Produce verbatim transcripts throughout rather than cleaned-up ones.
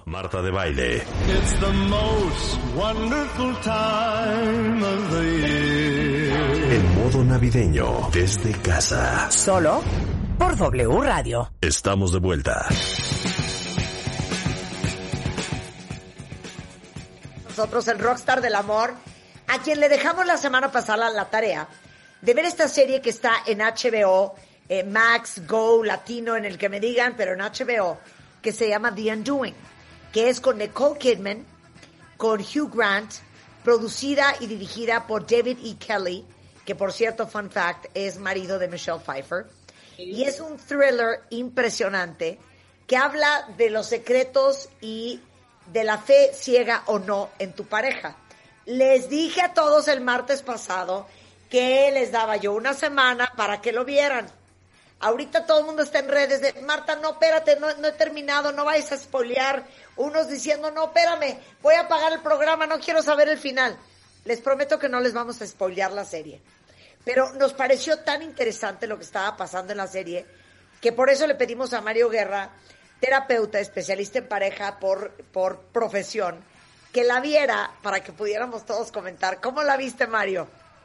Marta de Baile. It's the most wonderful time of the year. En modo navideño, desde casa. Solo por W Radio. Estamos de vuelta. Nosotros, el rockstar del amor, a quien le dejamos la semana pasada la tarea de ver esta serie que está en H B O, eh, Max, Go, Latino, en el que me digan, pero en H B O, que se llama The Undoing, que es con Nicole Kidman, con Hugh Grant, producida y dirigida por David E. Kelly, que por cierto, fun fact, es marido de Michelle Pfeiffer. Y es un thriller impresionante que habla de los secretos y de la fe ciega o no en tu pareja. Les dije a todos el martes pasado que les daba yo una semana para que lo vieran. Ahorita todo el mundo está en redes de, Marta, no, espérate, no, no he terminado, no vayas a spoilear. Unos diciendo, no, espérame, voy a apagar el programa, no quiero saber el final. Les prometo que no les vamos a spoilear la serie. Pero nos pareció tan interesante lo que estaba pasando en la serie, que por eso le pedimos a Mario Guerra, terapeuta, especialista en pareja por, por profesión, que la viera para que pudiéramos todos comentar. ¿Cómo la viste, Mario?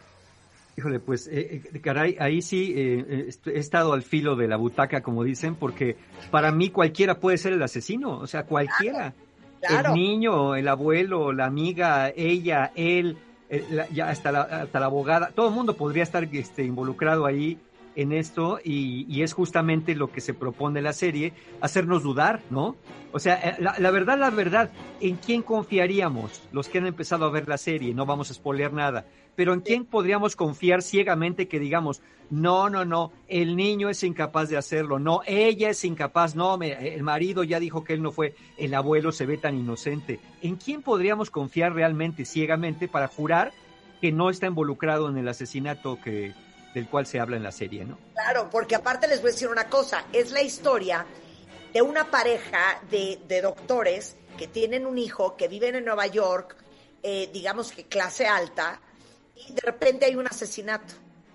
Híjole, pues, eh, eh, caray, ahí sí eh, he estado al filo de la butaca, como dicen, porque para mí cualquiera puede ser el asesino, o sea, cualquiera. Claro, claro. El niño, el abuelo, la amiga, ella, él, eh, la, ya hasta la, hasta la abogada, todo el mundo podría estar este, involucrado ahí en esto, y, y es justamente lo que se propone la serie, hacernos dudar, ¿no? O sea, la, la verdad, la verdad, ¿en quién confiaríamos los que han empezado a ver la serie? No vamos a spoilear nada, pero ¿en quién podríamos confiar ciegamente que digamos, no, no, no, el niño es incapaz de hacerlo, no, ella es incapaz, no, me, el marido ya dijo que él no fue, el abuelo se ve tan inocente? ¿En quién podríamos confiar realmente, ciegamente, para jurar que no está involucrado en el asesinato que... del cual se habla en la serie, ¿no? Claro, porque aparte les voy a decir una cosa, es la historia de una pareja de, de doctores que tienen un hijo, que viven en Nueva York, eh, digamos que clase alta, y de repente hay un asesinato.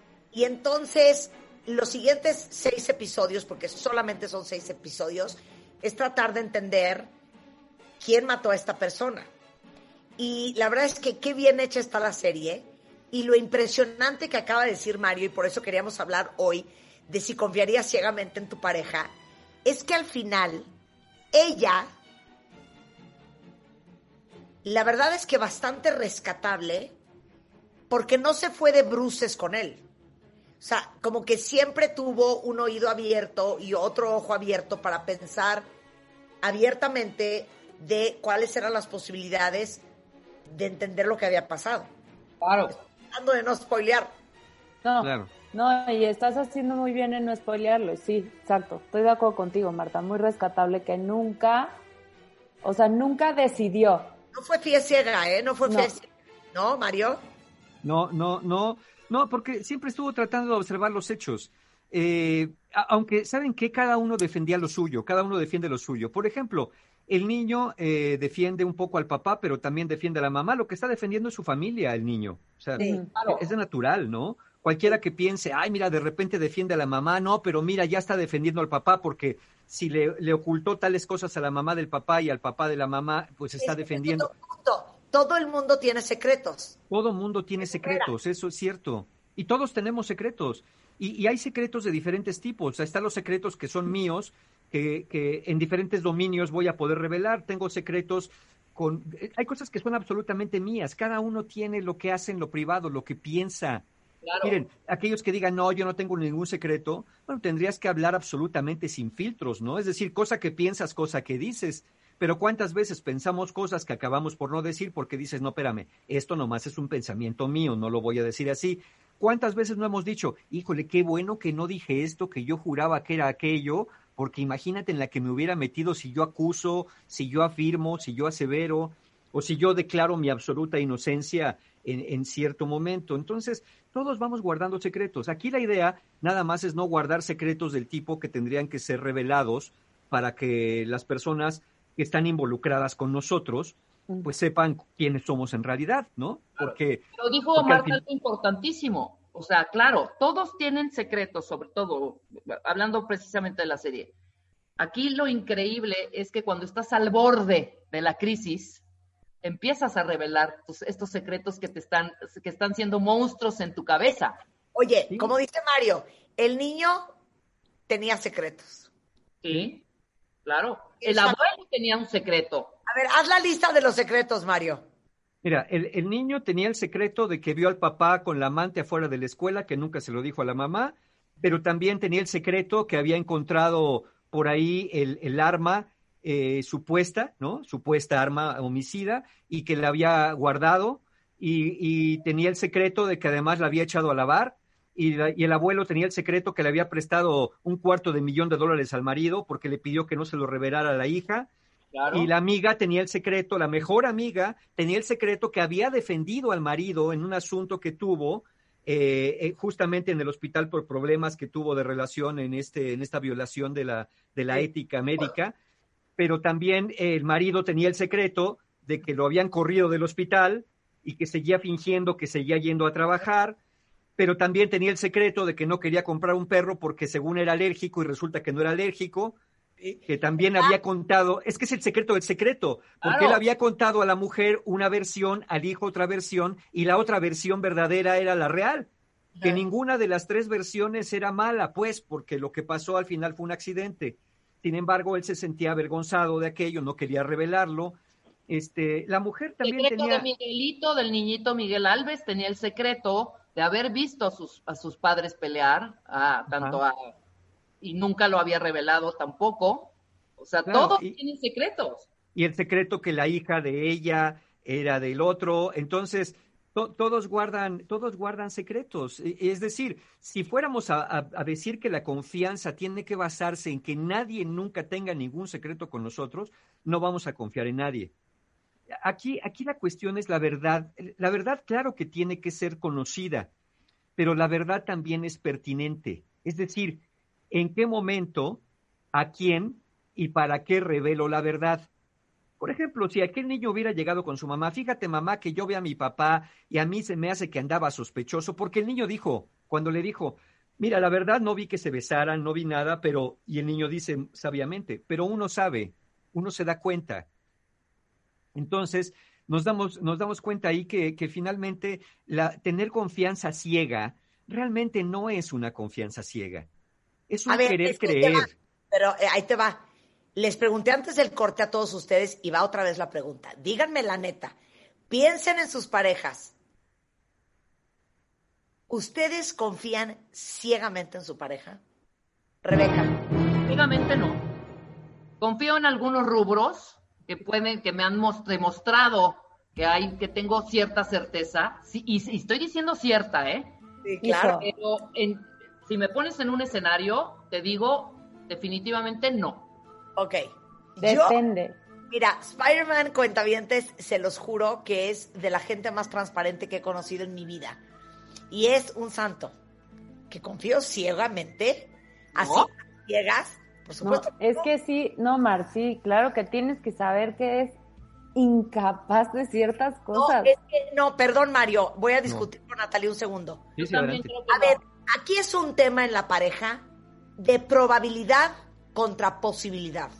Y entonces, los siguientes seis episodios, porque solamente son seis episodios, es tratar de entender quién mató a esta persona. Y la verdad es que qué bien hecha está la serie. Y lo impresionante que acaba de decir Mario, y por eso queríamos hablar hoy de si confiarías ciegamente en tu pareja, es que al final, ella, la verdad es que bastante rescatable, porque no se fue de bruces con él. O sea, como que siempre tuvo un oído abierto y otro ojo abierto para pensar abiertamente de cuáles eran las posibilidades de entender lo que había pasado. Claro. Tratando de no spoilear. No, Claro. no, y estás haciendo muy bien en no spoilearlo, sí, exacto. Estoy de acuerdo contigo, Marta, muy rescatable que nunca, o sea, nunca decidió. No fue fe ciega, ¿eh? No fue No. fe ciega. ¿No, Mario? No, no, no, no, porque siempre estuvo tratando de observar los hechos. Eh, a- aunque, ¿saben qué? Cada uno defendía lo suyo, cada uno defiende lo suyo. Por ejemplo, el niño eh, defiende un poco al papá, pero también defiende a la mamá. Lo que está defendiendo es su familia, el niño. O sea, Sí, claro. es de natural, ¿no? Cualquiera que piense, ay, mira, de repente defiende a la mamá, no, pero mira, ya está defendiendo al papá, porque si le, le ocultó tales cosas a la mamá del papá y al papá de la mamá, pues está Es que defendiendo. Todo, el mundo- todo el mundo tiene secretos. Todo mundo tiene secretos, eso es cierto. Y todos tenemos secretos. Y, y hay secretos de diferentes tipos. O sea, están los secretos que son míos, que, que en diferentes dominios voy a poder revelar. Tengo secretos con... eh, Hay cosas que son absolutamente mías. Cada uno tiene lo que hace en lo privado, lo que piensa. Claro. Miren, aquellos que digan, no, yo no tengo ningún secreto, bueno, tendrías que hablar absolutamente sin filtros, ¿no? Es decir, cosa que piensas, cosa que dices. Pero ¿cuántas veces pensamos cosas que acabamos por no decir porque dices, no, espérame, esto nomás es un pensamiento mío, no lo voy a decir así? ¿Cuántas veces no hemos dicho, híjole, qué bueno que no dije esto, que yo juraba que era aquello, porque imagínate en la que me hubiera metido si yo acuso, si yo afirmo, si yo asevero, o si yo declaro mi absoluta inocencia en, en cierto momento? Entonces, todos vamos guardando secretos. Aquí la idea nada más es no guardar secretos del tipo que tendrían que ser revelados para que las personas que están involucradas con nosotros, pues sepan quiénes somos en realidad, ¿no? Porque... Pero dijo porque al Marta fin- algo importantísimo. O sea, claro, todos tienen secretos, sobre todo, hablando precisamente de la serie. Aquí lo increíble es que cuando estás al borde de la crisis, empiezas a revelar tus, estos secretos que te están, que están siendo monstruos en tu cabeza. Oye, Sí. como dice Mario, el niño tenía secretos. Sí, claro. El Exacto. abuelo tenía un secreto. A ver, haz la lista de los secretos, Mario. Mira, el, el niño tenía el secreto de que vio al papá con la amante afuera de la escuela, que nunca se lo dijo a la mamá, pero también tenía el secreto que había encontrado por ahí el, el arma eh, supuesta, ¿no? Supuesta arma homicida, y que la había guardado, y, y tenía el secreto de que además la había echado a lavar, y, la, y el abuelo tenía el secreto que le había prestado un cuarto de millón de dólares al marido porque le pidió que no se lo revelara a la hija. Claro. Y la amiga tenía el secreto, la mejor amiga tenía el secreto que había defendido al marido en un asunto que tuvo eh, eh, justamente en el hospital por problemas que tuvo de relación en, este, en esta violación de la, de la ética médica, pero también eh, el marido tenía el secreto de que lo habían corrido del hospital y que seguía fingiendo que seguía yendo a trabajar, pero también tenía el secreto de que no quería comprar un perro porque según era alérgico y resulta que no era alérgico, que también había contado, es que es el secreto del secreto, porque Claro. él había contado a la mujer una versión, al hijo otra versión, y la otra versión verdadera era la real, que Ajá. ninguna de las tres versiones era mala, pues, porque lo que pasó al final fue un accidente. Sin embargo, él se sentía avergonzado de aquello, no quería revelarlo. Este, la mujer El también secreto tenía... de Miguelito, del niñito Miguel Alves, tenía el secreto de haber visto a sus, a sus padres pelear, a, tanto a, y nunca lo había revelado tampoco. O sea, Claro, todos y- tienen secretos. y el secreto que la hija de ella era del otro. Entonces, to- todos guardan, todos guardan secretos. E- Es decir, si fuéramos a, a- a decir que la confianza tiene que basarse en que nadie nunca tenga ningún secreto con nosotros, no vamos a confiar en nadie. Aquí, aquí la cuestión es la verdad. La verdad, claro que tiene que ser conocida, pero la verdad también es pertinente. Es decir, ¿en qué momento, a quién y para qué revelo la verdad? Por ejemplo, si aquel niño hubiera llegado con su mamá, fíjate mamá que yo veo a mi papá y a mí se me hace que andaba sospechoso, porque el niño dijo, cuando le dijo, mira, la verdad no vi que se besaran, no vi nada, pero, y el niño dice sabiamente, pero uno sabe, uno se da cuenta. Entonces, nos damos, nos damos cuenta ahí que, que finalmente la, tener confianza ciega realmente no es una confianza ciega, es un A ver, querer es que ahí te va, creer. pero eh, ahí te va. Les pregunté antes del corte a todos ustedes y va otra vez la pregunta. Díganme la neta. Piensen en sus parejas. ¿Ustedes confían ciegamente en su pareja? Rebeca. Ciegamente no. Confío en algunos rubros que pueden, que me han mos- demostrado que hay, que tengo cierta certeza, sí, y, y estoy diciendo cierta, ¿eh? Sí, claro. Pero en- si me pones en un escenario, te digo definitivamente no. Ok. Yo, Depende. mira, Spider-Man Cuentavientes, se los juro que es de la gente más transparente que he conocido en mi vida. Y es un santo. Que confío ciegamente, así, ¿No? ciegas, por No, supuesto. es que sí, no, Mar, sí, claro que tienes que saber que es incapaz de ciertas No, cosas. es que no, perdón, Mario, voy a discutir con Natalia un segundo. Sí, sí, Yo también adelante. creo que A no. ver, aquí es un tema en la pareja de probabilidad contra posibilidad.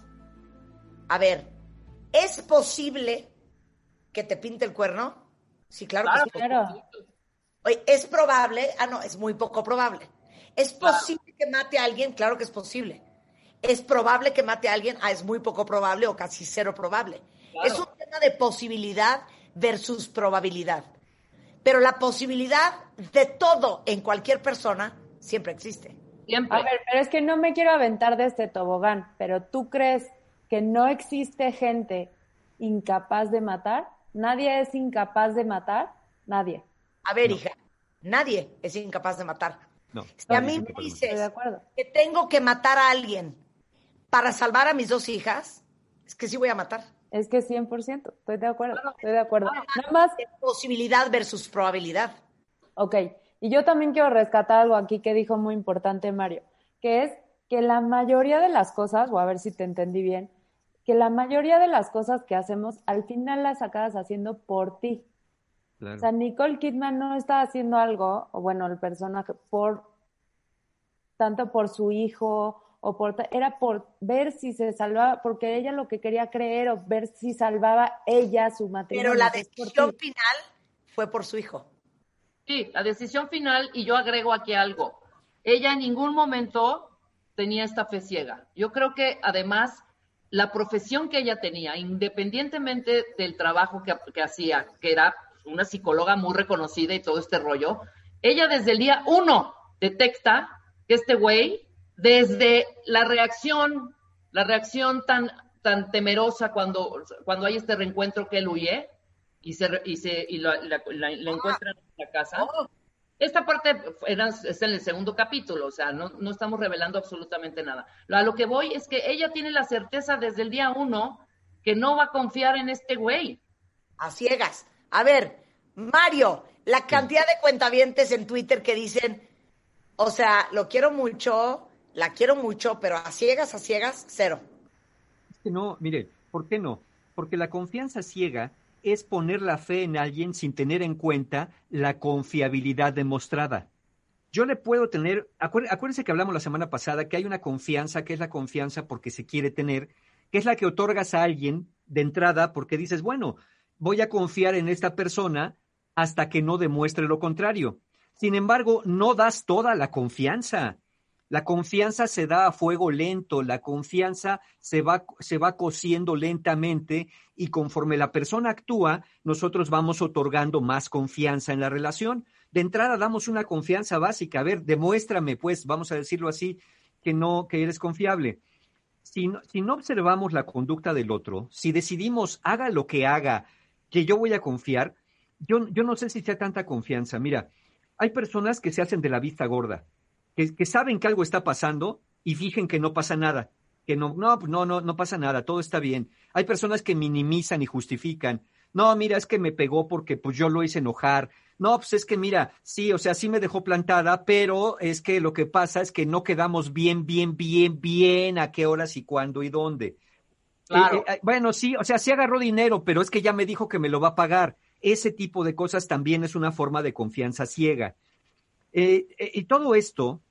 A ver, ¿es posible que te pinte el cuerno? Sí, claro, Claro, que sí. Claro. Oye, ¿es probable? Ah, no, es muy poco probable. ¿Es Claro. posible que mate a alguien? Claro que es posible. ¿Es probable que mate a alguien? Ah, es muy poco probable o casi cero probable. Claro. Es un tema de posibilidad versus probabilidad. Pero la posibilidad de todo en cualquier persona siempre existe. Siempre. A ver, pero es que no me quiero aventar de este tobogán, pero ¿tú crees que no existe gente incapaz de matar? ¿Nadie es incapaz de matar? Nadie. A ver, No. hija, nadie es incapaz de matar. No, Si a nadie mí es me incapaz de matar. Estoy de dices acuerdo. que tengo que matar a alguien para salvar a mis dos hijas, es que sí voy a matar. Es que cien por ciento, estoy de acuerdo, Claro. estoy de acuerdo. Claro. Nada más, Es posibilidad versus probabilidad. ok, y yo también quiero rescatar algo aquí que dijo muy importante Mario, que es que la mayoría de las cosas, o a ver si te entendí bien, que la mayoría de las cosas que hacemos al final las acabas haciendo por ti. Claro. O sea, Nicole Kidman no está haciendo algo, o bueno, el personaje, por tanto por su hijo o por era por ver si se salvaba, porque ella lo que quería creer o ver si salvaba ella su matrimonio. Pero la decisión final fue por su hijo. Sí, la decisión final, y yo agrego aquí algo. Ella en ningún momento tenía esta fe ciega. Yo creo que además la profesión que ella tenía, independientemente del trabajo que, que hacía, que era una psicóloga muy reconocida y todo este rollo, ella desde el día uno detecta que este güey, desde la reacción, la reacción tan, tan temerosa cuando, cuando hay este reencuentro que él huye y se y se y la, la, la, la encuentran en la casa. Esta parte era, es en el segundo capítulo, o sea, no, no estamos revelando absolutamente nada. A lo que voy es que ella tiene la certeza desde el día uno que no va a confiar en este güey. A ciegas. A ver, Mario, la cantidad de cuentavientes en Twitter que dicen, o sea, lo quiero mucho, la quiero mucho, pero a ciegas, a ciegas, cero. Es que no, mire, ¿por qué no? Porque la confianza ciega es poner la fe en alguien sin tener en cuenta la confiabilidad demostrada. Yo le puedo tener, acuér, acuérdense que hablamos la semana pasada que hay una confianza, que es la confianza porque se quiere tener, que es la que otorgas a alguien de entrada porque dices, bueno, voy a confiar en esta persona hasta que no demuestre lo contrario. Sin embargo, no das toda la confianza. La confianza se da a fuego lento, la confianza se va, se va cociendo lentamente y conforme la persona actúa, nosotros vamos otorgando más confianza en la relación. De entrada damos una confianza básica. A ver, demuéstrame, pues, vamos a decirlo así, que no, que eres confiable. Si no, si no observamos la conducta del otro, si decidimos, haga lo que haga, que yo voy a confiar, yo, yo no sé si sea tanta confianza. Mira, hay personas que se hacen de la vista gorda. Que, que saben que algo está pasando y fingen que no pasa nada, que no, no, no, no, no pasa nada, todo está bien. Hay personas que minimizan y justifican. No, mira, es que me pegó porque pues yo lo hice enojar. No, pues es que mira, sí, o sea, sí me dejó plantada, pero es que lo que pasa es que no quedamos bien, bien, bien, bien a qué horas y cuándo y dónde. Claro. Eh, eh, bueno, sí, o sea, sí agarró dinero, pero es que ya me dijo que me lo va a pagar. Ese tipo de cosas también es una forma de confianza ciega. Eh, eh, y todo esto,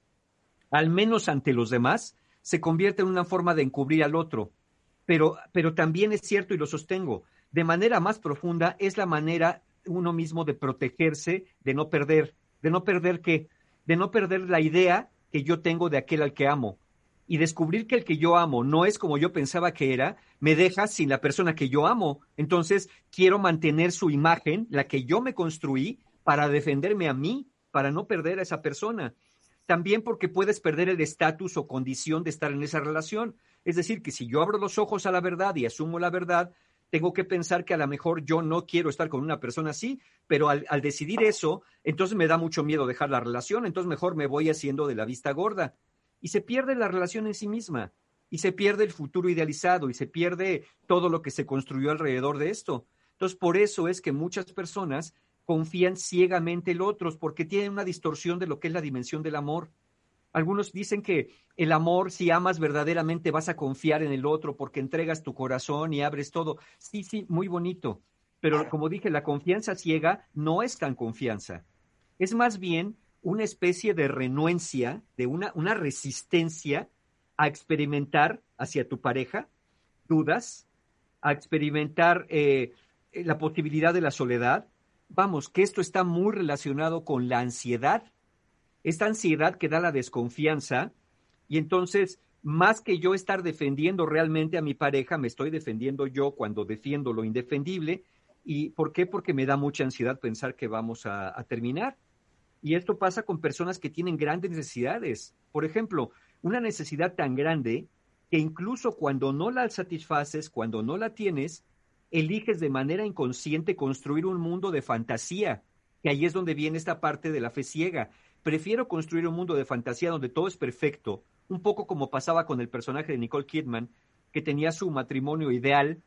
al menos ante los demás, se convierte en una forma de encubrir al otro. Pero, pero también es cierto, y lo sostengo, de manera más profunda, es la manera uno mismo de protegerse, de no perder. ¿De no perder qué? De no perder la idea que yo tengo de aquel al que amo. Y descubrir que el que yo amo no es como yo pensaba que era, me deja sin la persona que yo amo. Entonces, quiero mantener su imagen, la que yo me construí, para defenderme a mí, para no perder a esa persona. También porque puedes perder el estatus o condición de estar en esa relación. Es decir, que si yo abro los ojos a la verdad y asumo la verdad, tengo que pensar que a lo mejor yo no quiero estar con una persona así, pero al, al decidir eso, entonces me da mucho miedo dejar la relación, entonces mejor me voy haciendo de la vista gorda. Y se pierde la relación en sí misma, y se pierde el futuro idealizado, y se pierde todo lo que se construyó alrededor de esto. Entonces, por eso es que muchas personas confían ciegamente en otros, porque tienen una distorsión de lo que es la dimensión del amor. Algunos dicen que el amor, si amas verdaderamente, vas a confiar en el otro porque entregas tu corazón y abres todo. Sí, sí, muy bonito. Pero como dije, la confianza ciega no es tan confianza. Es más bien una especie de renuencia, de una, una resistencia a experimentar hacia tu pareja dudas, a experimentar eh, la posibilidad de la soledad. Vamos, que esto está muy relacionado con la ansiedad. Esta ansiedad que da la desconfianza, y entonces, más que yo estar defendiendo realmente a mi pareja, me estoy defendiendo yo cuando defiendo lo indefendible. ¿Y por qué? Porque me da mucha ansiedad pensar que vamos a, a terminar. Y esto pasa con personas que tienen grandes necesidades. Por ejemplo, una necesidad tan grande que incluso cuando no la satisfaces, cuando no la tienes, eliges de manera inconsciente construir un mundo de fantasía, que ahí es donde viene esta parte de la fe ciega. Prefiero construir un mundo de fantasía donde todo es perfecto, un poco como pasaba con el personaje de Nicole Kidman, que tenía su matrimonio ideal,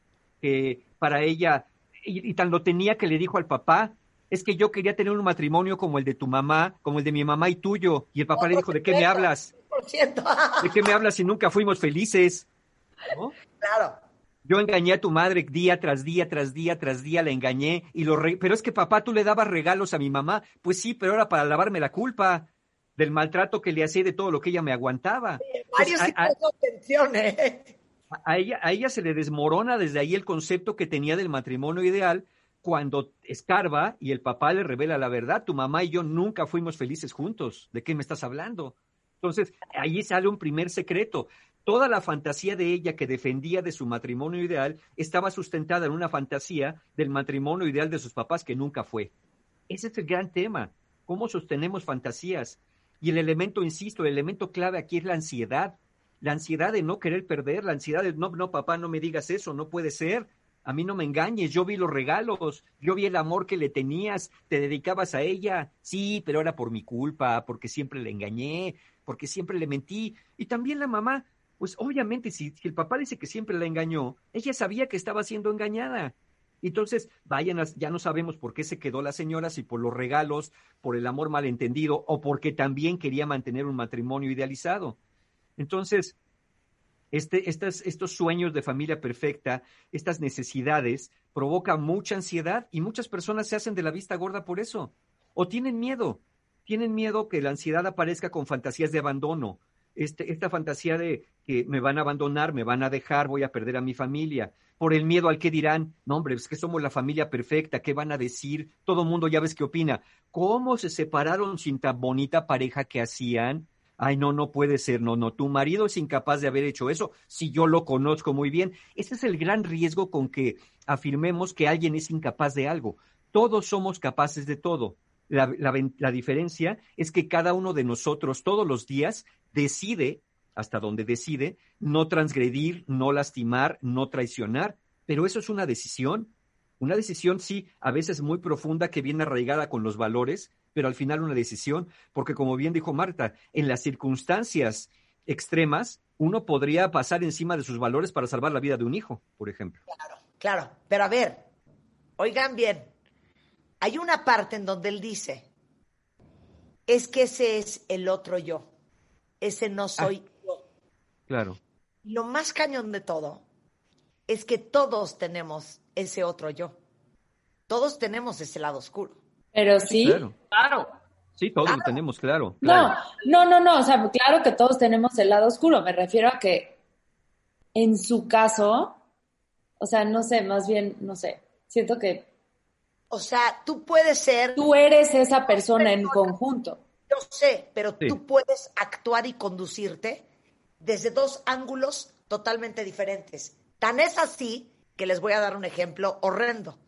que para ella, y, y tan lo tenía que le dijo al papá, es que yo quería tener un matrimonio como el de tu mamá, como el de mi mamá y tuyo, y el papá le dijo, ¿de qué me hablas? ¿De qué me hablas si nunca fuimos felices? ¿No? Claro. Yo engañé a tu madre día tras día, tras día, tras día, la engañé. y lo re... Pero es que papá, tú le dabas regalos a mi mamá. Pues sí, pero era para lavarme la culpa. del maltrato que le hacía y de todo lo que ella me aguantaba. Mario sí puso atención, ¿eh? A ella, a ella se le desmorona desde ahí el concepto que tenía del matrimonio ideal cuando escarba y el papá le revela la verdad. Tu mamá y yo nunca fuimos felices juntos. ¿De qué me estás hablando? Entonces, ahí sale un primer secreto. Toda la fantasía de ella que defendía de su matrimonio ideal estaba sustentada en una fantasía del matrimonio ideal de sus papás que nunca fue. Ese es el gran tema. ¿Cómo sostenemos fantasías? Y el elemento, insisto, el elemento clave aquí es la ansiedad. La ansiedad de no querer perder, la ansiedad de no, no, papá, no me digas eso, no puede ser. A mí no me engañes, yo vi los regalos, yo vi el amor que le tenías, te dedicabas a ella. Sí, pero era por mi culpa, porque siempre le engañé, porque siempre le mentí. Y también la mamá, pues obviamente si, si el papá dice que siempre la engañó, ella sabía que estaba siendo engañada. Entonces, vayan, a, ya no sabemos por qué se quedó la señora, si por los regalos, por el amor malentendido o porque también quería mantener un matrimonio idealizado. Entonces, este, estas, estos sueños de familia perfecta, estas necesidades, provocan mucha ansiedad y muchas personas se hacen de la vista gorda por eso. O tienen miedo, tienen miedo que la ansiedad aparezca con fantasías de abandono. Este, esta fantasía de que me van a abandonar, me van a dejar, voy a perder a mi familia. Por el miedo al que dirán, no hombre, es que somos la familia perfecta, ¿qué van a decir? Todo el mundo ya ves qué opina. ¿Cómo se separaron sin tan bonita pareja que hacían? Ay, no, no puede ser, no, no, tu marido es incapaz de haber hecho eso, si yo lo conozco muy bien. Ese es el gran riesgo con que afirmemos que alguien es incapaz de algo. Todos somos capaces de todo. La, la, la diferencia es que cada uno de nosotros todos los días decide, hasta donde decide, no transgredir, no lastimar, no traicionar, pero eso es una decisión. Una decisión, sí, a veces muy profunda que viene arraigada con los valores, pero al final una decisión, porque como bien dijo Marta, en las circunstancias extremas, uno podría pasar encima de sus valores para salvar la vida de un hijo, por ejemplo. Claro, claro, pero a ver, oigan bien, hay una parte en donde él dice, es que ese es el otro yo, ese no soy ah, yo. Claro. Lo más cañón de todo es que todos tenemos ese otro yo. Todos tenemos ese lado oscuro. Pero sí. Claro. Claro. Sí, todos claro. lo tenemos, claro, claro. No, no, no, no. O sea, claro que todos tenemos el lado oscuro. Me refiero a que en su caso, o sea, no sé, más bien, no sé. Siento que. O sea, tú puedes ser. Tú eres esa persona en conjunto. Yo sé, pero sí. Tú puedes actuar y conducirte desde dos ángulos totalmente diferentes. Tan es así que les voy a dar un ejemplo horrendo.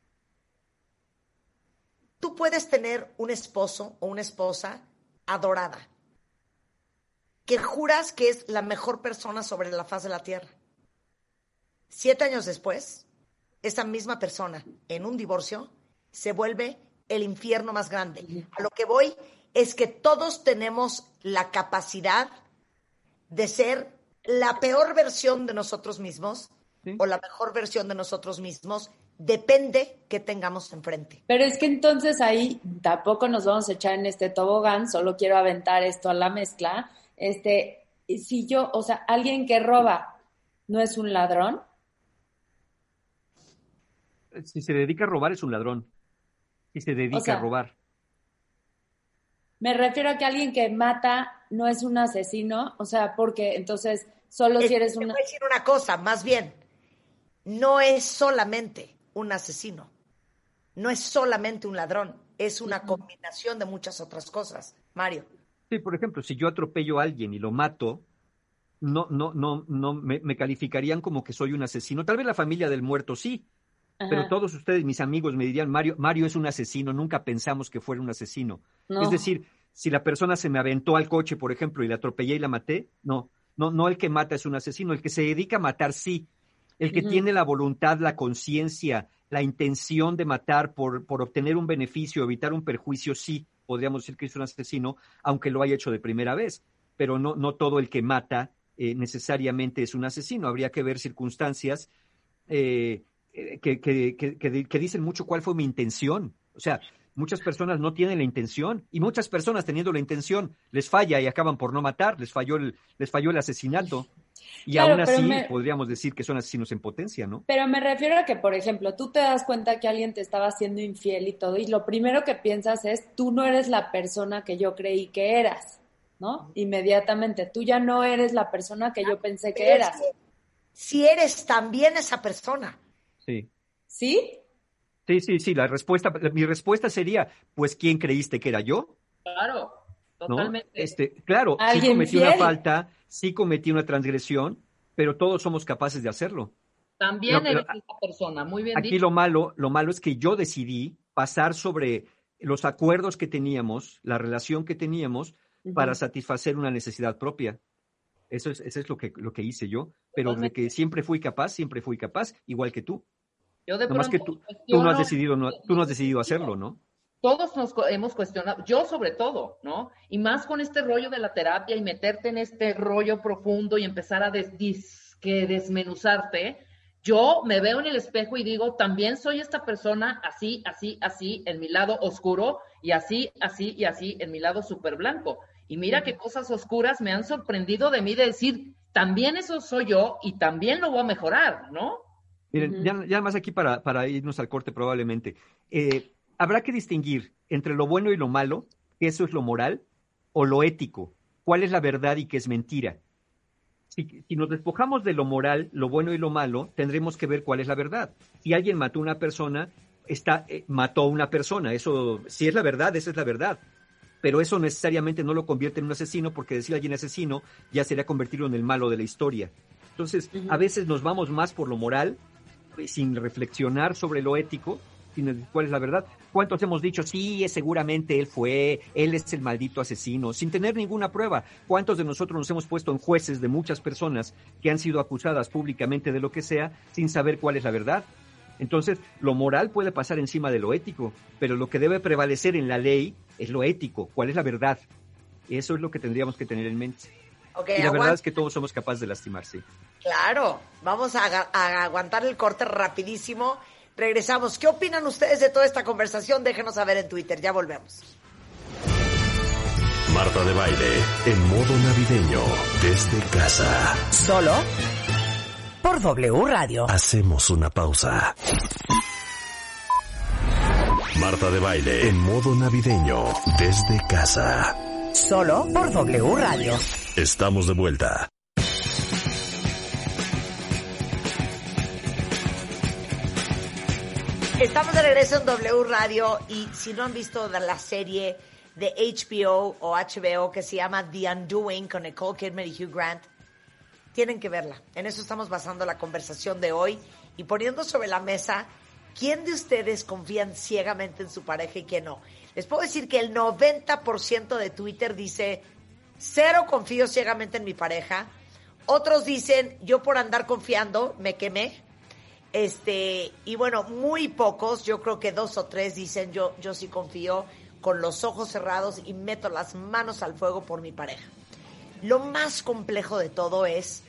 Tú puedes tener un esposo o una esposa adorada, que juras que es la mejor persona sobre la faz de la tierra. Siete años después, esa misma persona, en un divorcio, se vuelve el infierno más grande. A lo que voy es que todos tenemos la capacidad de ser la peor versión de nosotros mismos, ¿sí? O la mejor versión de nosotros mismos, depende que tengamos enfrente. Pero es que entonces ahí tampoco nos vamos a echar en este tobogán, solo quiero aventar esto a la mezcla. Este, si yo, o sea, alguien que roba, ¿no es un ladrón? Si se dedica a robar es un ladrón. Si se dedica o sea, a robar. Me refiero a que alguien que mata no es un asesino, o sea, porque entonces solo es, si eres una... Te voy a decir una cosa, más bien, no es solamente un asesino, no es solamente un ladrón, es una uh-huh. combinación de muchas otras cosas. Mario. Sí, por ejemplo, si yo atropello a alguien y lo mato, no, no, no, no me, me calificarían como que soy un asesino. Tal vez la familia del muerto sí, Ajá. pero todos ustedes, mis amigos, me dirían, Mario, Mario es un asesino, nunca pensamos que fuera un asesino. No. Es decir, si la persona se me aventó al coche, por ejemplo, y la atropellé y la maté, no, no, no el que mata es un asesino, el que se dedica a matar sí. El que uh-huh. tiene la voluntad, la conciencia, la intención de matar por, por obtener un beneficio, evitar un perjuicio, sí, podríamos decir que es un asesino, aunque lo haya hecho de primera vez. Pero no, no todo el que mata eh, necesariamente es un asesino. Habría que ver circunstancias eh, que, que, que, que, que dicen mucho cuál fue mi intención. O sea, muchas personas no tienen la intención y muchas personas teniendo la intención les falla y acaban por no matar, les falló el, les falló el asesinato. Y Claro, aún así me, podríamos decir que son asesinos en potencia, ¿no? Pero me refiero a que, por ejemplo, tú te das cuenta que alguien te estaba haciendo infiel y todo, y lo primero que piensas es, tú no eres la persona que yo creí que eras, ¿no? Inmediatamente, tú ya no eres la persona que yo pensé que eras. Si eres también esa persona. Sí. ¿Sí? Sí, sí, sí, la respuesta, mi respuesta sería, pues, ¿quién creíste que era yo? Claro, ¿No? totalmente. Este, claro, sí ¿Alguien cometí fiel? una falta, sí cometí una transgresión, pero todos somos capaces de hacerlo. También Pero- eres esa persona, muy bien Aquí dicho. lo malo, lo malo es que yo decidí pasar sobre los acuerdos que teníamos, la relación que teníamos, Ujú. para satisfacer una necesidad propia. Eso es, eso es lo que, lo que hice yo, pero de Totalmente. que siempre fui capaz, siempre fui capaz, igual que tú. Yo de Nomás que pronto tú, tú no cuestiono has decidido, no, tú no has decidido el hacerlo, ¿no? Todos nos co- hemos cuestionado, yo sobre todo, ¿no? Y más con este rollo de la terapia y meterte en este rollo profundo y empezar a des, dis- que desmenuzarte, yo me veo en el espejo y digo, también soy esta persona así, así, así, en mi lado oscuro y así, así y así, en mi lado súper blanco. Y mira qué cosas oscuras me han sorprendido de mí de decir, también eso soy yo y también lo voy a mejorar, ¿no? Miren, Ujú. ya, ya más aquí para, para irnos al corte probablemente. Eh, habrá que distinguir entre lo bueno y lo malo, que eso es lo moral, o lo ético, cuál es la verdad y qué es mentira. Si, si nos despojamos de lo moral, lo bueno y lo malo, tendremos que ver cuál es la verdad. Si alguien mató a una persona, está, eh, mató a una persona. Eso, si es la verdad, esa es la verdad. Pero eso necesariamente no lo convierte en un asesino, porque decir a alguien asesino ya sería convertirlo en el malo de la historia. Entonces, Ujú. a veces nos vamos más por lo moral, eh, sin reflexionar sobre lo ético, sin decir cuál es la verdad. ¿Cuántos hemos dicho, sí, es seguramente él fue, él es el maldito asesino, sin tener ninguna prueba? ¿Cuántos de nosotros nos hemos puesto en jueces de muchas personas que han sido acusadas públicamente de lo que sea, sin saber cuál es la verdad? Entonces, lo moral puede pasar encima de lo ético, pero lo que debe prevalecer en la ley es lo ético, cuál es la verdad. Eso es lo que tendríamos que tener en mente. Ok, Y la aguanta. verdad es que todos somos capaces de lastimarse. Claro, vamos a, aga- a aguantar el corte rapidísimo. Regresamos. ¿Qué opinan ustedes de toda esta conversación? Déjenos saber en Twitter. Ya volvemos. Marta de Baile, en modo navideño, desde casa. Solo por W Radio. Hacemos una pausa. Marta de Baile, en modo navideño, desde casa. Solo por W Radio. Estamos de vuelta. Estamos de regreso en W Radio y si no han visto de la serie de H B O o H B O que se llama The Undoing con Nicole Kidman y Hugh Grant, tienen que verla. En eso estamos basando la conversación de hoy y poniendo sobre la mesa quién de ustedes confían ciegamente en su pareja y quién no. Les puedo decir que el noventa por ciento de Twitter dice cero confío ciegamente en mi pareja. Otros dicen yo por andar confiando me quemé. Este, y bueno, muy pocos, yo creo que dos o tres dicen yo, yo sí confío con los ojos cerrados y meto las manos al fuego por mi pareja. Lo más complejo de todo es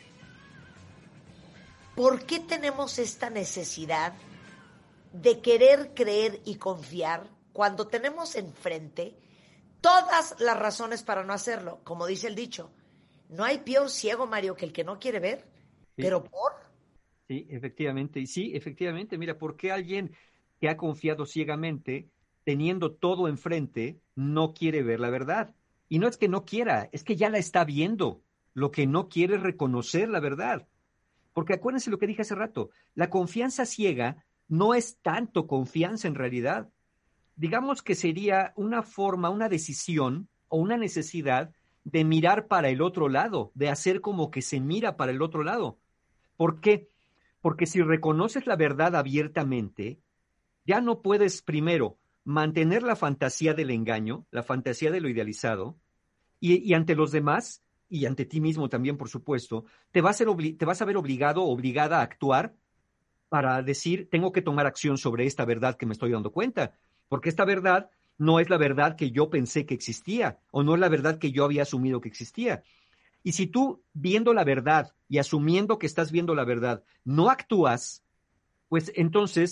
¿por qué tenemos esta necesidad de querer creer y confiar cuando tenemos enfrente todas las razones para no hacerlo? Como dice el dicho, no hay peor ciego, Mario, que el que no quiere ver, Sí. pero por... Sí, efectivamente. Y sí, efectivamente, mira, ¿por qué alguien que ha confiado ciegamente, teniendo todo enfrente, no quiere ver la verdad? Y no es que no quiera, es que ya la está viendo. Lo que no quiere es reconocer la verdad. Porque acuérdense lo que dije hace rato, la confianza ciega no es tanto confianza en realidad. Digamos que sería una forma, una decisión o una necesidad de mirar para el otro lado, de hacer como que se mira para el otro lado. ¿Por qué? Porque si reconoces la verdad abiertamente, ya no puedes, primero, mantener la fantasía del engaño, la fantasía de lo idealizado, y, y ante los demás, y ante ti mismo también, por supuesto, te vas, a ser obli- te vas a ver obligado o obligada a actuar para decir, tengo que tomar acción sobre esta verdad que me estoy dando cuenta, porque esta verdad no es la verdad que yo pensé que existía, o no es la verdad que yo había asumido que existía. Y si tú, viendo la verdad y asumiendo que estás viendo la verdad, no actúas, pues entonces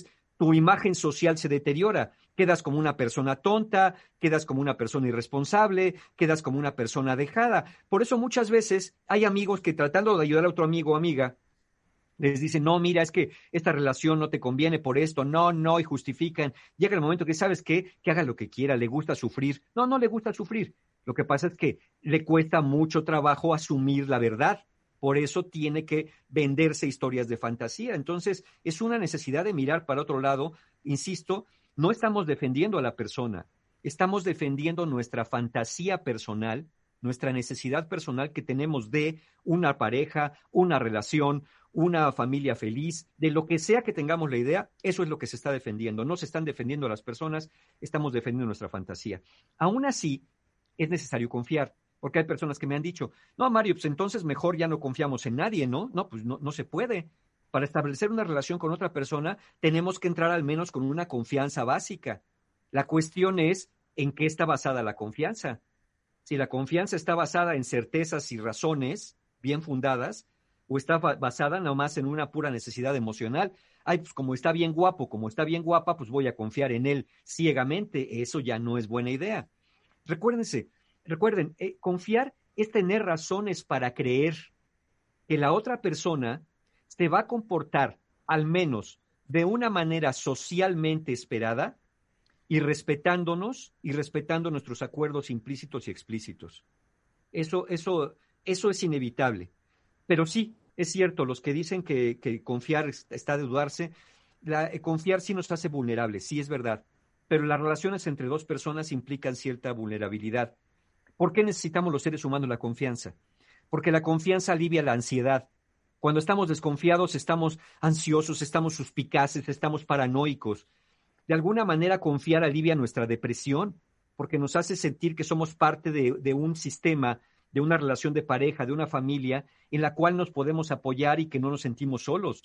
tu imagen social se deteriora. Quedas como una persona tonta, quedas como una persona irresponsable, quedas como una persona dejada. Por eso muchas veces hay amigos que tratando de ayudar a otro amigo o amiga, les dicen, no, mira, es que esta relación no te conviene por esto, no, no, y justifican. Llega el momento que, ¿sabes qué? Que haga lo que quiera, le gusta sufrir. No, no le gusta sufrir. Lo que pasa es que le cuesta mucho trabajo asumir la verdad. Por eso tiene que venderse historias de fantasía. Entonces, es una necesidad de mirar para otro lado. Insisto, no estamos defendiendo a la persona, estamos defendiendo nuestra fantasía personal, nuestra necesidad personal que tenemos de una pareja, una relación, una familia feliz, de lo que sea que tengamos la idea, eso es lo que se está defendiendo. No se están defendiendo a las personas, estamos defendiendo nuestra fantasía. Aún así, es necesario confiar. Porque hay personas que me han dicho, no, Mario, pues entonces mejor ya no confiamos en nadie, ¿no? No, pues no, no se puede. Para establecer una relación con otra persona, tenemos que entrar al menos con una confianza básica. La cuestión es, ¿en qué está basada la confianza? Si la confianza está basada en certezas y razones bien fundadas, o está basada nomás en una pura necesidad emocional. Ay, pues como está bien guapo, como está bien guapa, pues voy a confiar en él ciegamente. Eso ya no es buena idea. Recuérdense, Recuerden, eh, confiar es tener razones para creer que la otra persona se va a comportar, al menos de una manera socialmente esperada, y respetándonos y respetando nuestros acuerdos implícitos y explícitos. Eso, eso, eso es inevitable. Pero sí, es cierto, los que dicen que, que confiar está de dudarse, la, eh, confiar sí nos hace vulnerables, sí es verdad, pero las relaciones entre dos personas implican cierta vulnerabilidad. ¿Por qué necesitamos los seres humanos la confianza? Porque la confianza alivia la ansiedad. Cuando estamos desconfiados, estamos ansiosos, estamos suspicaces, estamos paranoicos. De alguna manera, confiar alivia nuestra depresión, porque nos hace sentir que somos parte de, de un sistema, de una relación de pareja, de una familia, en la cual nos podemos apoyar y que no nos sentimos solos.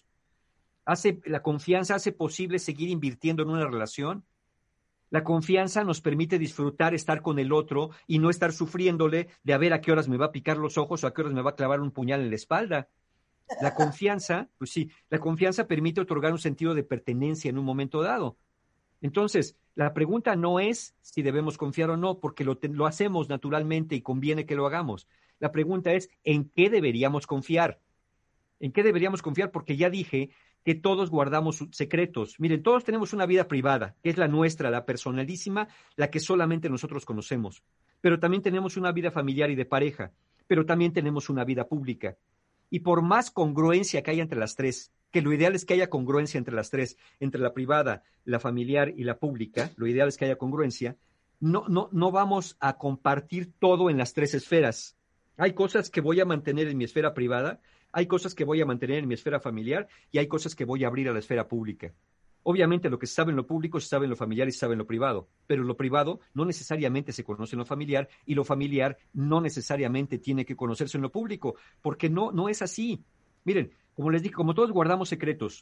Hace, la confianza hace posible seguir invirtiendo en una relación. La confianza nos permite disfrutar estar con el otro y no estar sufriéndole de a ver a qué horas me va a picar los ojos o a qué horas me va a clavar un puñal en la espalda. La confianza, pues sí, la confianza permite otorgar un sentido de pertenencia en un momento dado. Entonces, la pregunta no es si debemos confiar o no, porque lo, lo hacemos naturalmente y conviene que lo hagamos. La pregunta es, ¿en qué deberíamos confiar? ¿En qué deberíamos confiar? Porque ya dije que todos guardamos secretos. Miren, todos tenemos una vida privada, que es la nuestra, la personalísima, la que solamente nosotros conocemos. Pero también tenemos una vida familiar y de pareja, pero también tenemos una vida pública. Y por más congruencia que haya entre las tres, que lo ideal es que haya congruencia entre las tres, entre la privada, la familiar y la pública, lo ideal es que haya congruencia, no, no, no vamos a compartir todo en las tres esferas. Hay cosas que voy a mantener en mi esfera privada, hay cosas que voy a mantener en mi esfera familiar y hay cosas que voy a abrir a la esfera pública. Obviamente lo que se sabe en lo público se sabe en lo familiar y se sabe en lo privado, pero lo privado no necesariamente se conoce en lo familiar y lo familiar no necesariamente tiene que conocerse en lo público, porque no, no es así. Miren, como les dije, como todos guardamos secretos,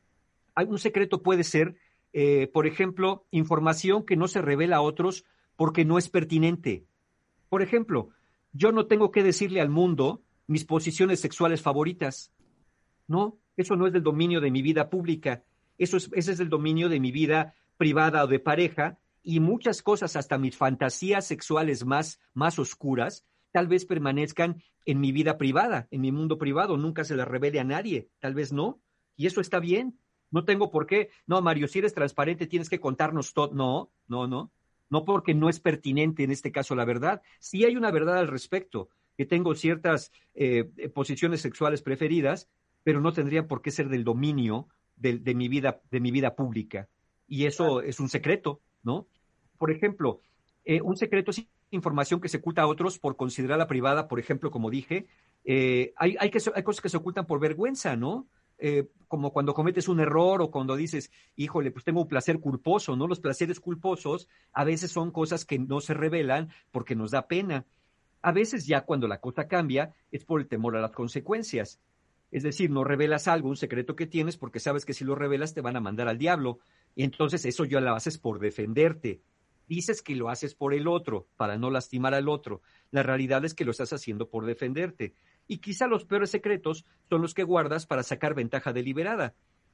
hay un secreto puede ser, eh, por ejemplo, información que no se revela a otros porque no es pertinente. Por ejemplo, yo no tengo que decirle al mundo mis posiciones sexuales favoritas. No, eso no es del dominio de mi vida pública. Eso es, ese es el dominio de mi vida privada o de pareja, y muchas cosas, hasta mis fantasías sexuales más, más oscuras, tal vez permanezcan en mi vida privada, en mi mundo privado, nunca se las revele a nadie, tal vez no, y eso está bien. No tengo por qué, no, Mario, si eres transparente tienes que contarnos todo. No, no, no, no porque no es pertinente en este caso la verdad. Sí hay una verdad al respecto, que tengo ciertas eh, posiciones sexuales preferidas, pero no tendrían por qué ser del dominio de, de mi vida, de mi vida pública. Y eso claro. Es un secreto, ¿no? Por ejemplo, eh, un secreto es información que se oculta a otros por considerarla privada, por ejemplo, como dije, eh, hay, hay, que, hay cosas que se ocultan por vergüenza, ¿no? Eh, como cuando cometes un error o cuando dices, híjole, pues tengo un placer culposo, ¿no? Los placeres culposos a veces son cosas que no se revelan porque nos da pena. A veces ya cuando la cosa cambia es por el temor a las consecuencias. Es decir, no revelas algo, un secreto que tienes, porque sabes que si lo revelas te van a mandar al diablo. Y entonces eso ya lo haces por defenderte. Dices que lo haces por el otro, para no lastimar al otro. La realidad es que lo estás haciendo por defenderte. Y quizá los peores secretos son los que guardas para sacar ventaja deliberada.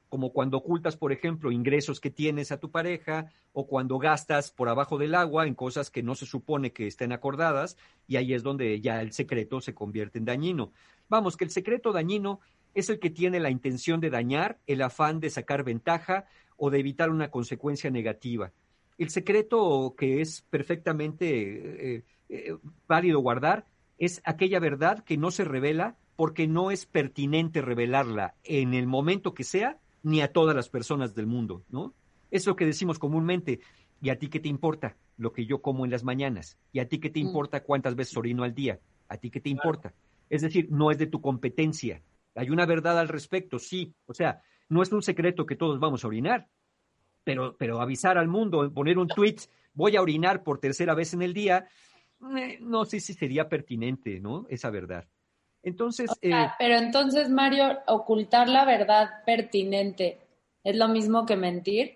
como cuando ocultas, por ejemplo, ingresos que tienes a tu pareja, o cuando gastas por abajo del agua en cosas que no se supone que estén acordadas, y ahí es donde ya el secreto se convierte en dañino. Vamos, que el secreto dañino es el que tiene la intención de dañar, el afán de sacar ventaja o de evitar una consecuencia negativa. El secreto que es perfectamente eh, eh, válido guardar es aquella verdad que no se revela porque no es pertinente revelarla en el momento que sea, ni a todas las personas del mundo, ¿no? Es lo que decimos comúnmente. ¿Y a ti qué te importa lo que yo como en las mañanas? ¿Y a ti qué te importa cuántas veces orino al día? ¿A ti qué te importa? Es decir, no es de tu competencia. Hay una verdad al respecto, sí. O sea, no es un secreto que todos vamos a orinar, pero, pero avisar al mundo, poner un tweet, voy a orinar por tercera vez en el día, eh, no sé si sería pertinente, ¿no? Esa verdad. Entonces, o sea, eh, pero entonces, Mario, ocultar la verdad pertinente es lo mismo que mentir.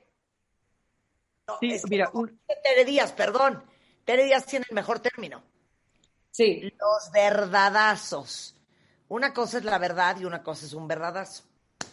No, sí, es que mira, como un, dice Tere Díaz, perdón. Tere Díaz tiene el mejor término. Sí. Los verdadazos. Una cosa es la verdad y una cosa es un verdadazo.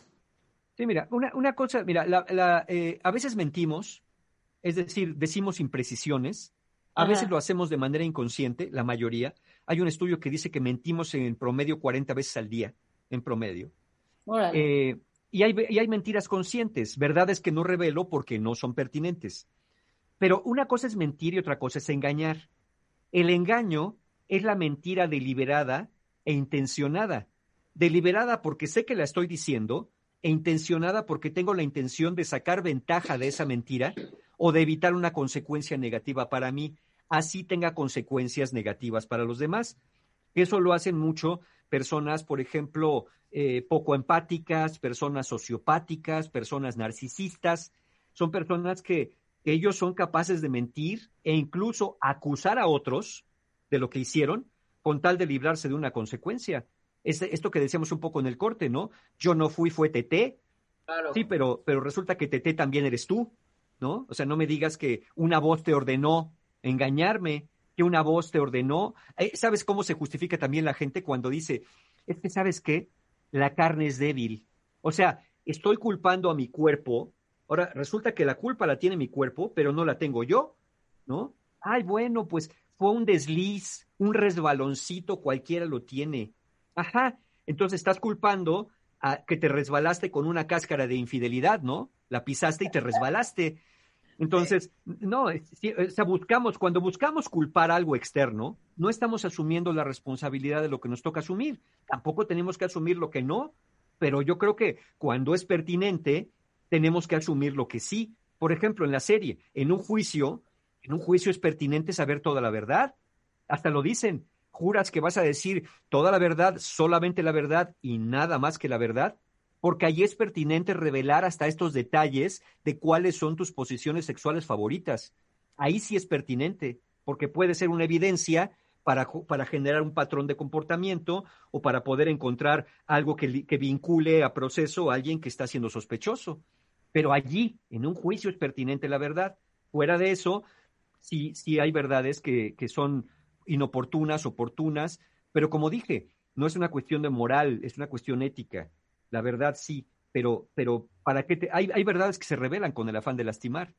sí, mira, una, una cosa, mira, la, la, eh, a veces mentimos, es decir, decimos imprecisiones, a Ajá. veces lo hacemos de manera inconsciente, la mayoría. Hay un estudio que dice que mentimos en promedio cuarenta veces al día, en promedio. Órale. Eh, y, hay, y hay mentiras conscientes, verdades que no revelo porque no son pertinentes. Pero una cosa es mentir y otra cosa es engañar. El engaño es la mentira deliberada e intencionada. Deliberada porque sé que la estoy diciendo e intencionada porque tengo la intención de sacar ventaja de esa mentira o de evitar una consecuencia negativa para mí, así tenga consecuencias negativas para los demás. Eso lo hacen mucho personas, por ejemplo, eh, poco empáticas, personas sociopáticas, personas narcisistas. Son personas que, que ellos son capaces de mentir e incluso acusar a otros de lo que hicieron con tal de librarse de una consecuencia. Es esto que decíamos un poco en el corte, ¿no? Yo no fui, fue Teté. Claro. Sí, pero, pero resulta que Teté también eres tú, ¿no? O sea, no me digas que una voz te ordenó engañarme, que una voz te ordenó. Eh, ¿Sabes cómo se justifica también la gente cuando dice, es que, ¿sabes qué? La carne es débil. O sea, estoy culpando a mi cuerpo. Ahora, resulta que la culpa la tiene mi cuerpo, pero no la tengo yo, ¿no? Ay, bueno, pues fue un desliz, un resbaloncito, cualquiera lo tiene. Ajá, entonces estás culpando a que te resbalaste con una cáscara de infidelidad, ¿no? La pisaste y te resbalaste. Entonces, no, si, o sea, buscamos, cuando buscamos culpar algo externo, no estamos asumiendo la responsabilidad de lo que nos toca asumir. Tampoco tenemos que asumir lo que no, pero yo creo que cuando es pertinente, tenemos que asumir lo que sí. Por ejemplo, en la serie, en un juicio, en un juicio es pertinente saber toda la verdad. Hasta lo dicen, juras que vas a decir toda la verdad, solamente la verdad y nada más que la verdad, porque allí es pertinente revelar hasta estos detalles de cuáles son tus posiciones sexuales favoritas. Ahí sí es pertinente, porque puede ser una evidencia para, para generar un patrón de comportamiento o para poder encontrar algo que, que vincule a proceso a alguien que está siendo sospechoso. Pero allí, en un juicio, es pertinente la verdad. Fuera de eso, sí, sí hay verdades que, que son inoportunas, oportunas, pero como dije, no es una cuestión de moral, es una cuestión ética. La verdad sí, pero, pero ¿para qué te...? Hay, hay verdades que se revelan con el afán de lastimar.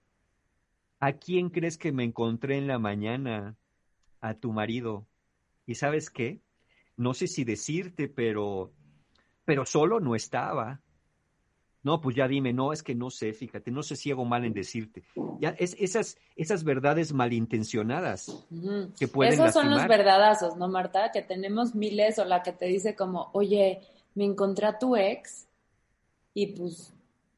¿A quién crees que me encontré en la mañana? A tu marido. ¿Y sabes qué? No sé si decirte, pero, pero solo no estaba. No, pues ya dime, no, es que no sé, fíjate, no sé si hago mal en decirte. Ya, es, esas, esas verdades malintencionadas Uh-huh. que pueden Esos lastimar. son los verdadazos, ¿no, Marta? Que tenemos miles, o la que te dice como, oye, me encontré a tu ex y pues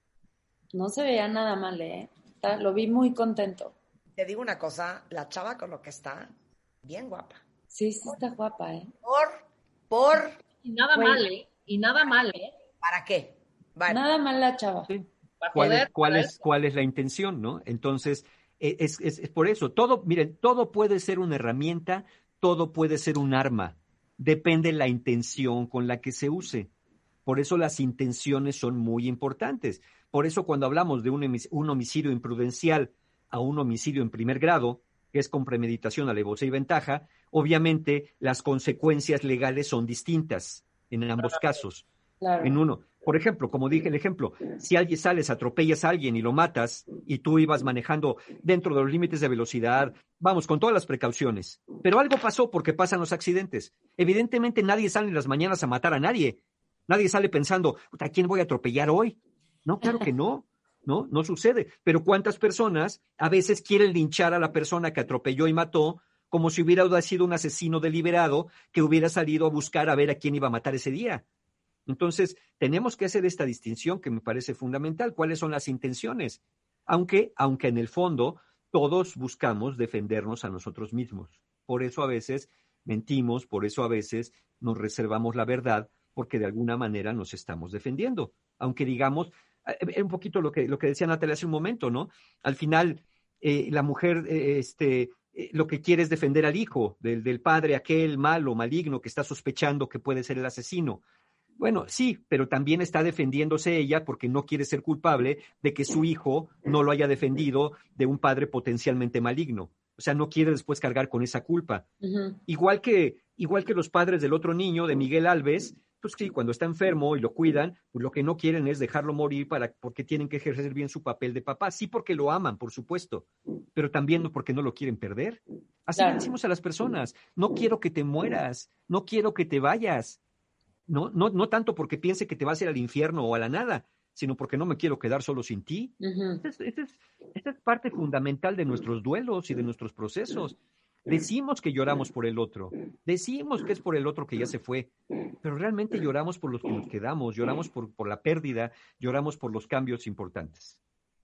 no se veía nada mal, ¿eh? Está- Lo vi muy contento. Te digo una cosa, la chava con lo que está, bien guapa. Sí, sí está guapa, ¿eh? Por, por, Y nada Güey. mal, ¿eh? Y nada mal, ¿eh? ¿para qué? Vale. Nada mal la chava. Sí. Para ¿Cuál, poder, es, cuál, para es, eso. ¿Cuál es la intención, no? Entonces, e- es, es, es por eso, todo, miren, todo puede ser una herramienta, todo puede ser un arma, depende la intención con la que se use. Por eso las intenciones son muy importantes. Por eso cuando hablamos de un, hemis- un homicidio imprudencial a un homicidio en primer grado, que es con premeditación, alevosía y ventaja, obviamente las consecuencias legales son distintas en ambos casos. Claro. En uno, Por ejemplo, como dije el ejemplo, si alguien sales, atropellas a alguien y lo matas y tú ibas manejando dentro de los límites de velocidad, vamos, con todas las precauciones, pero algo pasó porque pasan los accidentes. Evidentemente nadie sale en las mañanas a matar a nadie. Nadie sale pensando, ¿a quién voy a atropellar hoy? No, claro que no, no, no sucede. Pero ¿cuántas personas a veces quieren linchar a la persona que atropelló y mató como si hubiera sido un asesino deliberado que hubiera salido a buscar a ver a quién iba a matar ese día? Entonces, tenemos que hacer esta distinción que me parece fundamental. ¿Cuáles son las intenciones? Aunque, aunque en el fondo todos buscamos defendernos a nosotros mismos. Por eso a veces mentimos, por eso a veces nos reservamos la verdad, porque de alguna manera nos estamos defendiendo. Aunque digamos, eh, un poquito lo que, lo que decía Natalia hace un momento, ¿no? Al final, eh, la mujer, eh, este, eh, lo que quiere es defender al hijo del, del padre, aquel malo, maligno, que está sospechando que puede ser el asesino. Bueno, sí, pero también está defendiéndose ella porque no quiere ser culpable de que su hijo no lo haya defendido de un padre potencialmente maligno. O sea, no quiere después cargar con esa culpa. Uh-huh. Igual que, igual que los padres del otro niño, de Miguel Alves, pues sí, cuando está enfermo y lo cuidan, pues lo que no quieren es dejarlo morir para, porque tienen que ejercer bien su papel de papá. Sí, porque lo aman, por supuesto, pero también porque no lo quieren perder. Así claro. Le decimos a las personas, no quiero que te mueras, no quiero que te vayas. No, no, no tanto porque piense que te vas a ir al infierno o a la nada, sino porque no me quiero quedar solo sin ti. Uh-huh. Esta es, esta es, esta es parte fundamental de nuestros duelos y de nuestros procesos. Decimos que lloramos por el otro, decimos que es por el otro que ya se fue, pero realmente lloramos por los que nos quedamos, lloramos por, por la pérdida, lloramos por los cambios importantes.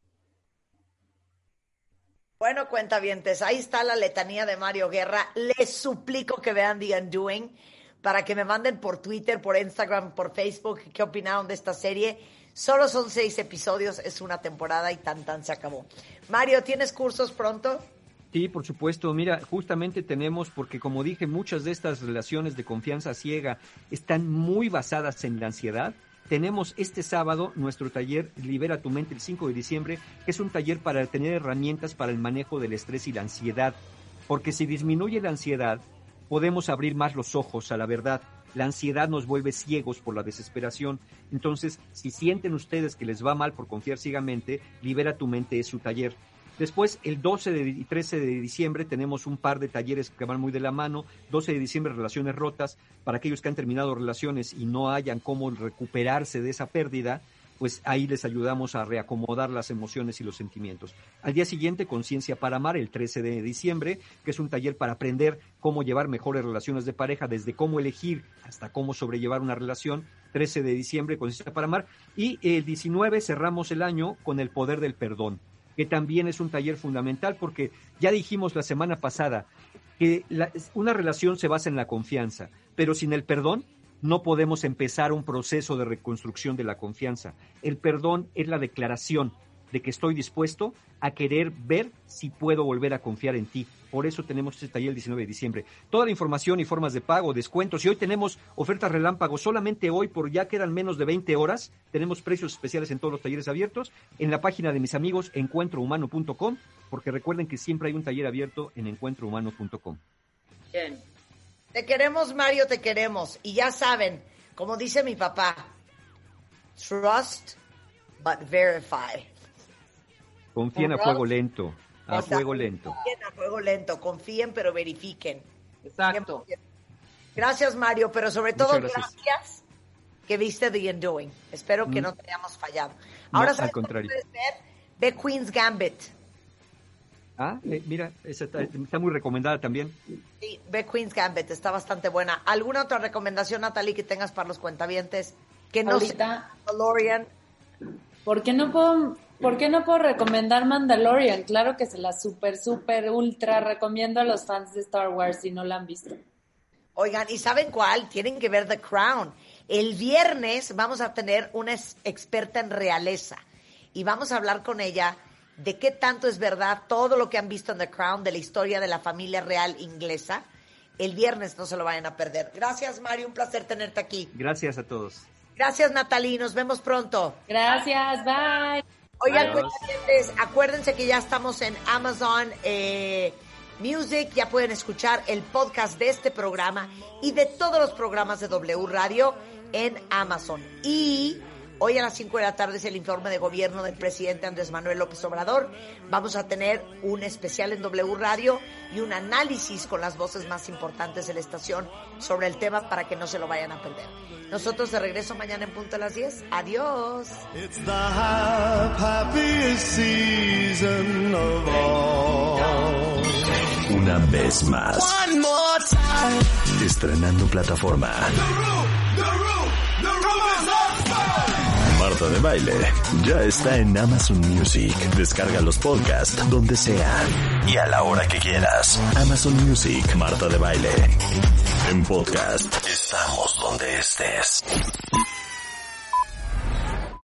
Bueno, cuentavientes, ahí está la letanía de Mario Guerra. Les suplico que vean The Undoing, para que me manden por Twitter, por Instagram, por Facebook, qué opinaron de esta serie. Solo son seis episodios, es una temporada y tan tan se acabó. Mario, ¿tienes cursos pronto? Sí, por supuesto. Mira, justamente tenemos, porque como dije, muchas de estas relaciones de confianza ciega están muy basadas en la ansiedad. Tenemos este sábado nuestro taller Libera tu mente el cinco de diciembre, que es un taller para tener herramientas para el manejo del estrés y la ansiedad. Porque si disminuye la ansiedad, podemos abrir más los ojos a la verdad. La ansiedad nos vuelve ciegos por la desesperación. Entonces, si sienten ustedes que les va mal por confiar ciegamente, Libera tu mente es su taller. Después, el doce y trece de diciembre, tenemos un par de talleres que van muy de la mano. doce de diciembre, relaciones rotas. Para aquellos que han terminado relaciones y no hayan cómo recuperarse de esa pérdida, pues ahí les ayudamos a reacomodar las emociones y los sentimientos. Al día siguiente, Conciencia para Amar, el trece de diciembre, que es un taller para aprender cómo llevar mejores relaciones de pareja, desde cómo elegir hasta cómo sobrellevar una relación. trece de diciembre, Conciencia para Amar. Y el diecinueve cerramos el año con El Poder del Perdón, que también es un taller fundamental porque ya dijimos la semana pasada que la, una relación se basa en la confianza, pero sin el perdón no podemos empezar un proceso de reconstrucción de la confianza. El perdón es la declaración de que estoy dispuesto a querer ver si puedo volver a confiar en ti. Por eso tenemos este taller el diecinueve de diciembre. Toda la información y formas de pago, descuentos, y hoy tenemos ofertas relámpago. Solamente hoy, por ya quedan menos de veinte horas, tenemos precios especiales en todos los talleres abiertos, en la página de mis amigos encuentro humano punto com, porque recuerden que siempre hay un taller abierto en encuentro humano punto com. Bien. Te queremos, Mario, te queremos. Y ya saben, como dice mi papá, trust but verify. Confíen a fuego lento, a Exacto. fuego lento. Confíen a fuego lento, confíen pero verifiquen. Exacto. Gracias, Mario, pero sobre todo gracias. gracias que viste The Undoing. Espero que mm. no te hayamos fallado. Ahora, no, al contrario. Puedes ver? Ve Queen's Gambit. Ah, eh, mira, esa está, está muy recomendada también. Sí, ve Queen's Gambit, está bastante buena. ¿Alguna otra recomendación, Natalie, que tengas para los cuentavientes? Que no Ahorita, sea Mandalorian. ¿Por qué no puedo, por qué no puedo recomendar Mandalorian? Claro que se la super, super, ultra recomiendo a los fans de Star Wars si no la han visto. Oigan, ¿y saben cuál? Tienen que ver The Crown. El viernes vamos a tener una experta en realeza y vamos a hablar con ella de qué tanto es verdad todo lo que han visto en The Crown, de la historia de la familia real inglesa. El viernes no se lo vayan a perder. Gracias, Mario, un placer tenerte aquí. Gracias a todos. Gracias, Natalie, nos vemos pronto. Gracias, bye. Oigan, cuentavientes, acuérdense que ya estamos en Amazon eh, Music, ya pueden escuchar el podcast de este programa y de todos los programas de W Radio en Amazon. Y Hoy a las cinco de la tarde es el informe de gobierno del presidente Andrés Manuel López Obrador. Vamos a tener un especial en W Radio y un análisis con las voces más importantes de la estación sobre el tema para que no se lo vayan a perder. Nosotros de regreso mañana en punto a las diez. Adiós. It's the happiest season of all. Una vez más. One more time. Estrenando plataforma. The room, the room, the room is on fire. Marta de Baile ya está en Amazon Music. Descarga los podcasts donde sea y a la hora que quieras. Amazon Music, Marta de Baile. En podcast estamos donde estés.